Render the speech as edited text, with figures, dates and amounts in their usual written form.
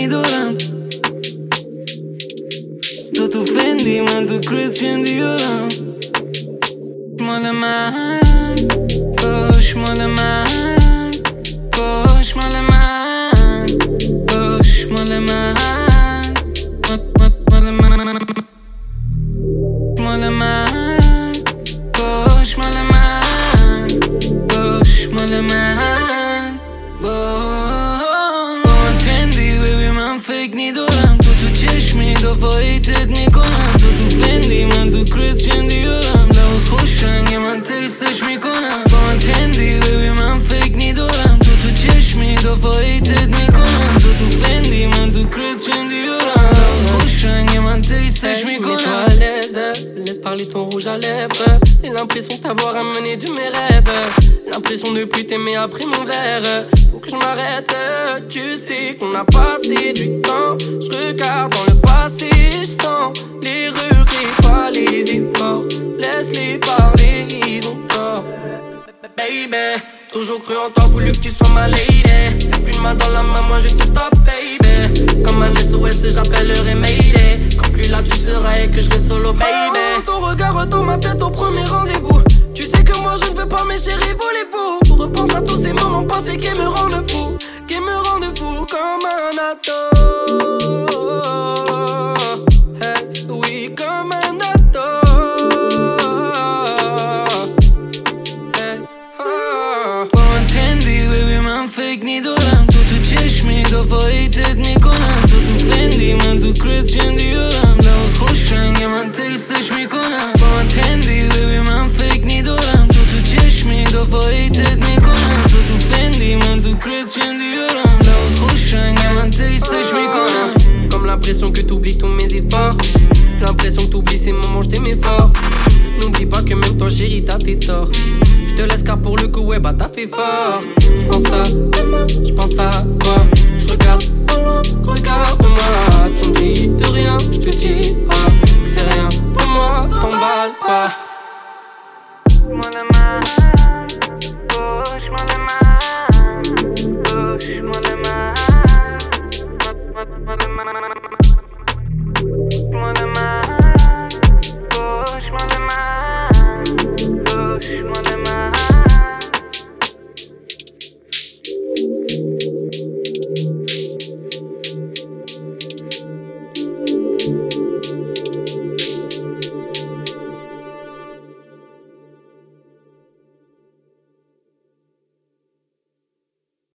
دارم تو فندی من تو کریستین دیارم مال من باش مال من باش مال من باش مال من مال من مال من باش مال من باش مال من با تندی ببی من فکر ندارم تو چشمی دفاعیتت میکنم تو فندی من تو کریستین دیارم لبات خوش رنگ من تیستش میکنم با من تندی ببی من فکر ندارم تو چشمی دفاعیتت میکنم تو فندی من تو کریستین دیارم لبات خوش رنگ من تیستش میکنم Laisse parler ton rouge à lèvres. J'ai l'impression de t'avoir amené de mes rêves. L'impression de plus t'aimer après mon verre. Faut que je m'arrête. Tu sais qu'on a passé du temps. Je regarde dans le passé. Je sens les regrets, pas les efforts. Laisse-les parler, ils ont tort. Baby, toujours cru en toi, voulu que tu sois ma lady. Y'a plus de main dans la main, moi je te stop, baby. Comme un SOS, j'appellerai Mayday. Quand plus là tu seras et que je serai solo, baby. Ton regard dans ma tête au premier rendez-vous. Tu sais que moi je ne veux pas mes chéris, voulez-vous? Repense à tous ces moments passés qui me rendent fou. Qui me rendent fou comme un ado. Hey, oui, comme un ado. Hey, با من تندی ببی من فکر ندارم تو چشمی دفاعیتت میکنم تو فندی من تو کریستین دیارم لبات خوش رنگ من تیستش میکنم با من تندی ببی من فکر ندارم تو چشمی دفاعیتت میکنم تو فندی من تو کریستین دیارم لبات خوش رنگ من تیستش میکنم Comme l'impression que t'oublies tous mes efforts. L'impression que t'oublies ces moments je t'aimais fort. N'oublie pas que même toi chérie t'as tes torts. Je te laisse car pour le coup ouais bah t'as fait fort. Je pense à demain, je pense à toi. Je regarde, oh, regarde-moi. Tu me dis de rien,